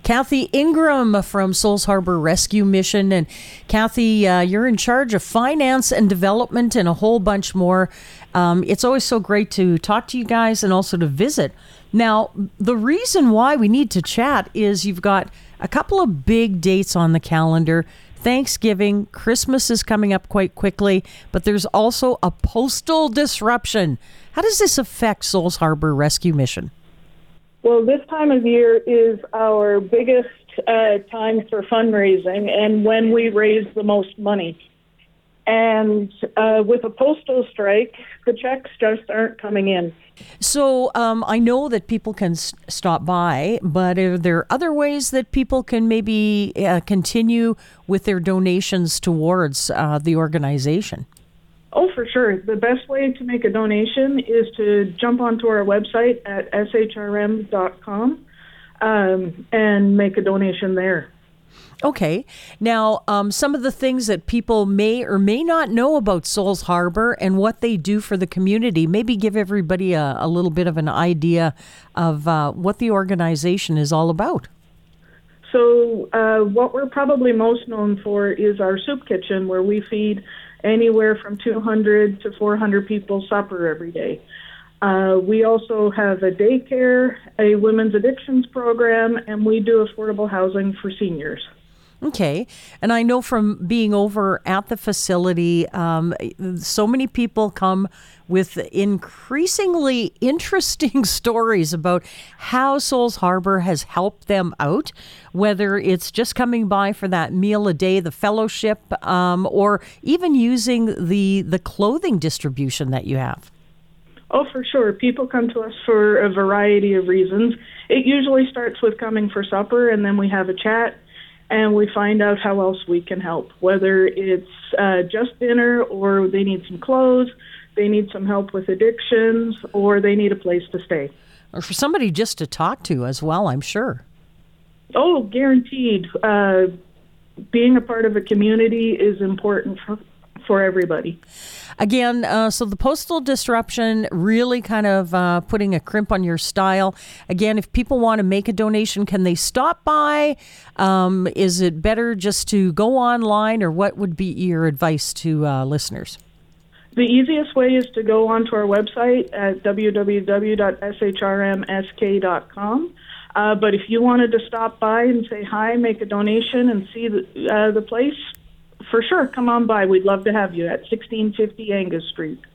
Kathy Ingram from Souls Harbor Rescue Mission. And Kathy, you're in charge of finance and development and a whole bunch more. It's always so great to talk to you guys and also to visit. Now, the reason why we need to chat is you've got a couple of big dates on the calendar. Thanksgiving, Christmas is coming up quite quickly, but there's also a postal disruption. How does this affect Souls Harbor Rescue Mission? Well, this time of year is our biggest time for fundraising and when we raise the most money. And with a postal strike, the checks just aren't coming in. So I know that people can stop by, but are there other ways that people can maybe continue with their donations towards the organization? Oh, for sure. The best way to make a donation is to jump onto our website at shrm.com and make a donation there. Okay. Now, some of the things that people may or may not know about Souls Harbor and what they do for the community, maybe give everybody a little bit of an idea of what the organization is all about. So what we're probably most known for is our soup kitchen, where we feed anywhere from 200 to 400 people supper every day. We also have a daycare, a women's addictions program, and we do affordable housing for seniors. Okay. And I know from being over at the facility, so many people come with increasingly interesting stories about how Souls Harbor has helped them out, whether it's just coming by for that meal a day, the fellowship, or even using the clothing distribution that you have. Oh, for sure. People come to us for a variety of reasons. It usually starts with coming for supper, and then we have a chat, and we find out how else we can help, whether it's just dinner or they need some clothes, they need some help with addictions, or they need a place to stay. Or for somebody just to talk to as well, I'm sure. Oh, guaranteed. Being a part of a community is important for everybody. Again, so the postal disruption really kind of putting a crimp on your style. Again, if people want to make a donation, can they stop by? Is it better just to go online, or what would be your advice to listeners? The easiest way is to go onto our website at www.shrmsk.com. But if you wanted to stop by and say hi, make a donation, and see the place, for sure, come on by. We'd love to have you at 1650 Angus Street.